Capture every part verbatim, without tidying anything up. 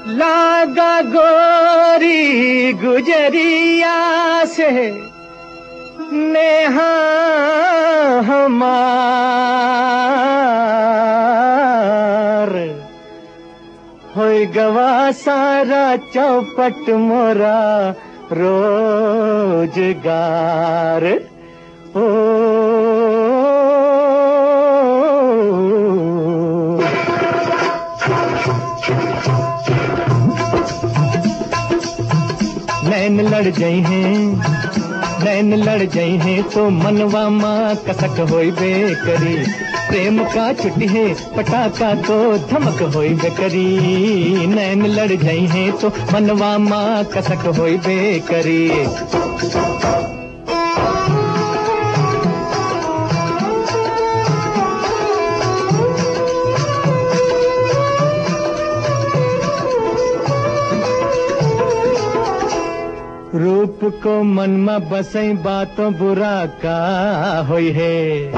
लागा गोरी गुजरिया से नेहा हमार होई गवा सारा चौपट मोरा रोजगार। ओ नैन लड़ जाई हैं नैन लड़ जाई हैं तो मनवा माँ कसक होई बेकरी। प्रेम का छुट्टी है पटाखा तो धमक होई बेकरी। नैन लड़ जाई हैं तो मनवा माँ कसक होई बेकरी। रूप को मन में बसई बातों बुरा का होई है।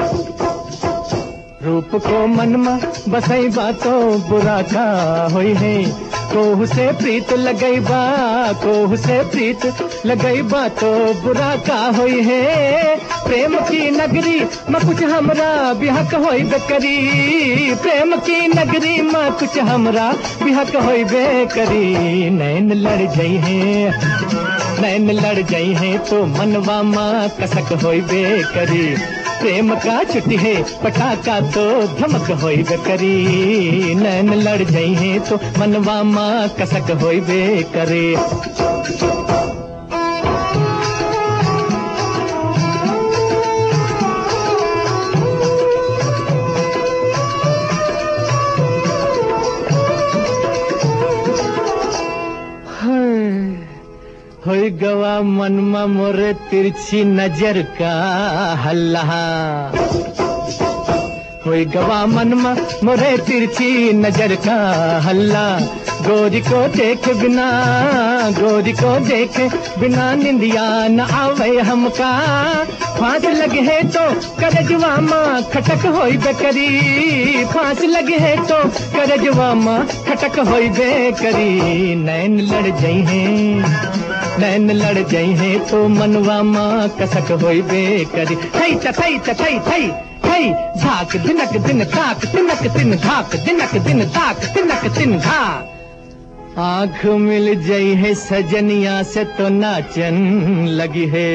रूप को मन में बसई बातों बुरा का होई है। कोहू से प्रीत लगई बा कोहू से प्रीत लगई बा तो बुरा का होई है। प्रेम की नगरी में कुछ हमरा बिहक होई बेकरी। प्रेम की नगरी में कुछ हमरा बिहक होई बेकरी। नैन लड़ जाई है नैन लड़ जाई हैं तो मनवा माँ कसक होई बेकरी। प्रेम का छुट्टी है पटाखा तो धमक होई बेकरी। नैन लड़ जाई हैं तो मनवा माँ कसक होई बेकरी। होई गवा मनमा मोरे तिरछी नजर का हल्ला। होई गवा मनमा मोरे तिरछी नजर का हल्ला। गोरी को देख बिना गोरी को देख बिना निंदिया न आवे हमका। फांस लगे है तो करजवा माँ खटक होई बेकरी। फांस लगे है तो करजवा माँ खटक होई बेकरी। नैन लड़ जाई हैं नैन लड़ जाई हैं तो मनवा माँ कसक होई बेकरी। थई थई थई थई थई धाक दिनक दिन धाक तिनक दिन धाक दिनक दिन धाक तिनक दिन धाक। आँख मिल जाई है सजनिया से तो नाचन लगी है।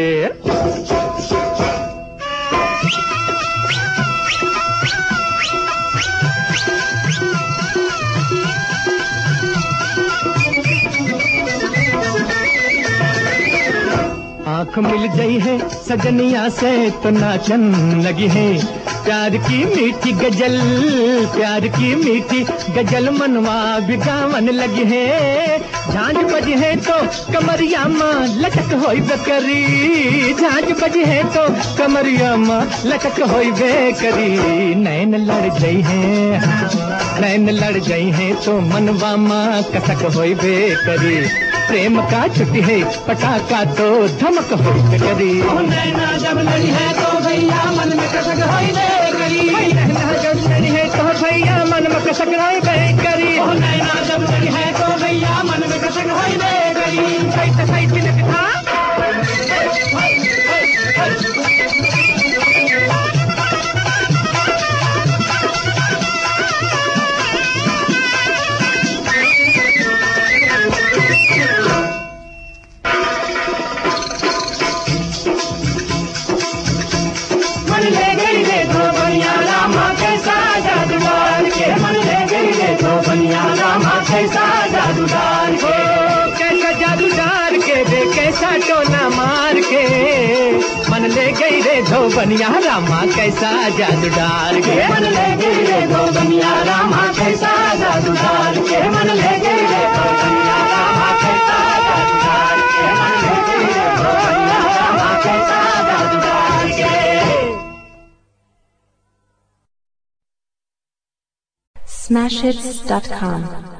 आँख मिल गई है सजनिया से तो नाचन लगी है। प्यार की मीठी गजल प्यार की मीठी गजल मनवा बिगावन लगी है। झांझ बजी है तो कमरिया माँ लटक होई बेकरी। झांझ बजी है तो कमरिया माँ लटक होई बेकरी। नैन लड़ गई है नैन लड़ गई है तो मनवा माँ कसक होई बेकरी। प्रेम का छुट्टी है पटाखा तो धमक होई बेकरी। नैना जब लड़ी है तो भैया मन में कसक होई बेकरी। नैना जब लड़ी है तो भैया मन में कसक होई बेकरी। नैना जब लड़ी है तो भैया मन में कसक होई बेकरी। सही सही तिलक था कैसा जादूदार के कैसा जादूदार के दे कैसा टोना मार के मन ले गई रे धो बनिया रामा कैसा जादूदार के। मन ले गई रे धो बनिया रामा कैसा जादूदार के। मन ले गई रे धो बनिया रामा कैसा जादूदार के। मन ले गई रे धो बनिया रामा कैसा जादूदार के। Smash Hits dot com